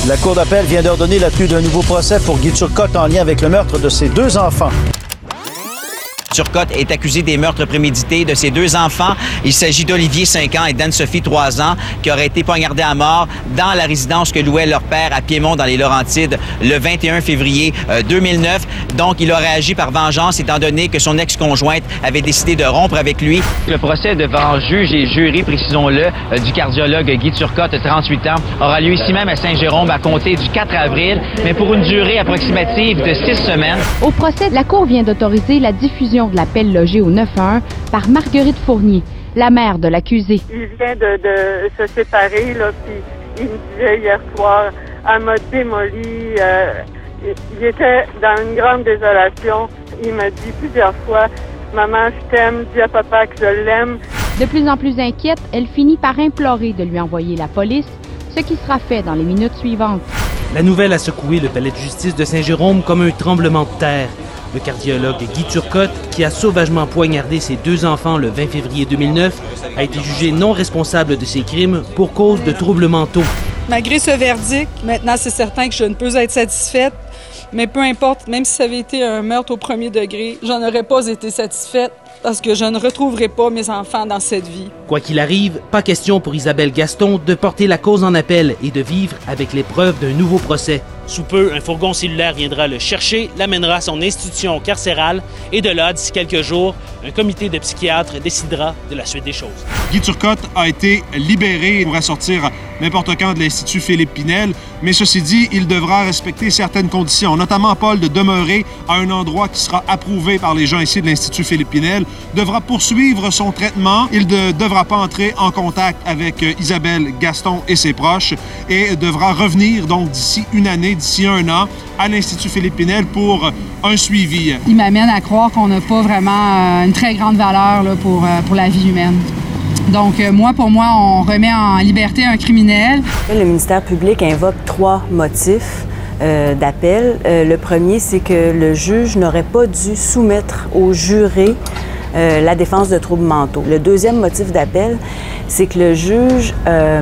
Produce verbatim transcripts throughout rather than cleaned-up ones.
La Cour d'appel vient d'ordonner la tenue d'un nouveau procès pour Guy Turcotte en lien avec le meurtre de ses deux enfants. Turcotte est accusé des meurtres prémédités de ses deux enfants. Il s'agit d'Olivier, cinq ans, et d'Anne-Sophie, trois ans, qui auraient été poignardés à mort dans la résidence que louait leur père à Piémont, dans les Laurentides, le vingt et un février deux mille neuf. Donc, il aurait agi par vengeance, étant donné que son ex-conjointe avait décidé de rompre avec lui. Le procès devant juge et jury, précisons-le, du cardiologue Guy Turcotte, trente-huit ans, aura lieu ici même à Saint-Jérôme à compter du quatre avril, mais pour une durée approximative de six semaines. Au procès, la Cour vient d'autoriser la diffusion de l'appel logé au neuf un un par Marguerite Fournier, la mère de l'accusé. Il vient de, de se séparer, là, puis il me disait hier soir, elle m'a démoli, euh, il était dans une grande désolation. Il m'a dit plusieurs fois, maman, je t'aime, dis à papa que je l'aime. De plus en plus inquiète, elle finit par implorer de lui envoyer la police, ce qui sera fait dans les minutes suivantes. La nouvelle a secoué le palais de justice de Saint-Jérôme comme un tremblement de terre. Le cardiologue Guy Turcotte, qui a sauvagement poignardé ses deux enfants le vingt février deux mille neuf, a été jugé non responsable de ces crimes pour cause de troubles mentaux. Malgré ce verdict, maintenant c'est certain que je ne peux être satisfaite, mais peu importe, même si ça avait été un meurtre au premier degré, j'en aurais pas été satisfaite parce que je ne retrouverai pas mes enfants dans cette vie. Quoi qu'il arrive, pas question pour Isabelle Gaston de porter la cause en appel et de vivre avec les preuves d'un nouveau procès. Sous peu, un fourgon cellulaire viendra le chercher, l'amènera à son institution carcérale et de là, d'ici quelques jours, un comité de psychiatres décidera de la suite des choses. Guy Turcotte a été libéré. Il pourra sortir n'importe quand de l'Institut Philippe Pinel, mais ceci dit, il devra respecter certaines conditions, notamment, Paul, de demeurer à un endroit qui sera approuvé par les gens ici de l'Institut Philippe Pinel, devra poursuivre son traitement, il ne devra pas entrer en contact avec Isabelle Gaston et ses proches et devra revenir donc d'ici une année, d'ici un an, à l'Institut Philippe Pinel pour un suivi. Il m'amène à croire qu'on n'a pas vraiment une très grande valeur là, pour, pour la vie humaine. Donc, moi, pour moi, on remet en liberté un criminel. Le ministère public invoque trois motifs euh, d'appel. Euh, le premier, c'est que le juge n'aurait pas dû soumettre au juré euh, la défense de troubles mentaux. Le deuxième motif d'appel, c'est que le juge euh,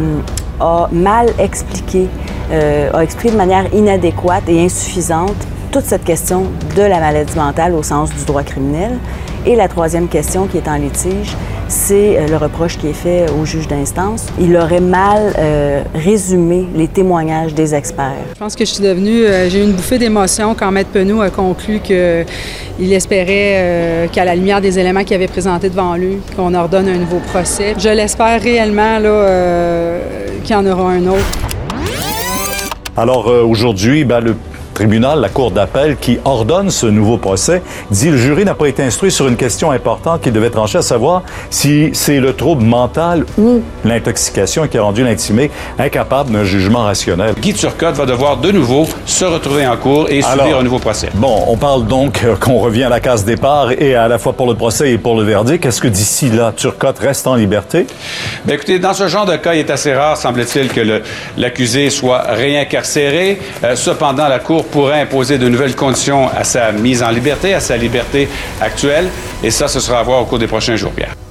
a mal expliqué, euh, a expliqué de manière inadéquate et insuffisante toute cette question de la maladie mentale au sens du droit criminel. Et la troisième question qui est en litige, c'est le reproche qui est fait au juge d'instance. Il aurait mal euh, résumé les témoignages des experts. Je pense que je suis devenue, euh, j'ai eu une bouffée d'émotion quand Maître Penaud a conclu qu'il espérait euh, qu'à la lumière des éléments qu'il avait présentés devant lui, qu'on ordonne un nouveau procès. Je l'espère réellement là, euh, qu'il y en aura un autre. Alors euh, aujourd'hui, ben, le tribunal, la Cour d'appel, qui ordonne ce nouveau procès, dit le jury n'a pas été instruit sur une question importante qu'il devait trancher, à savoir si c'est le trouble mental ou l'intoxication qui a rendu l'intimé incapable d'un jugement rationnel. Guy Turcotte va devoir de nouveau se retrouver en cour et subir Alors, un nouveau procès. Bon, on parle donc euh, qu'on revient à la case départ et à la fois pour le procès et pour le verdict. Est-ce que d'ici là, Turcotte reste en liberté? Bien, écoutez, dans ce genre de cas, il est assez rare, semble-t-il, que le, l'accusé soit réincarcéré. Euh, cependant, la Cour pourrait imposer de nouvelles conditions à sa mise en liberté, à sa liberté actuelle. Et ça, ce sera à voir au cours des prochains jours, Pierre.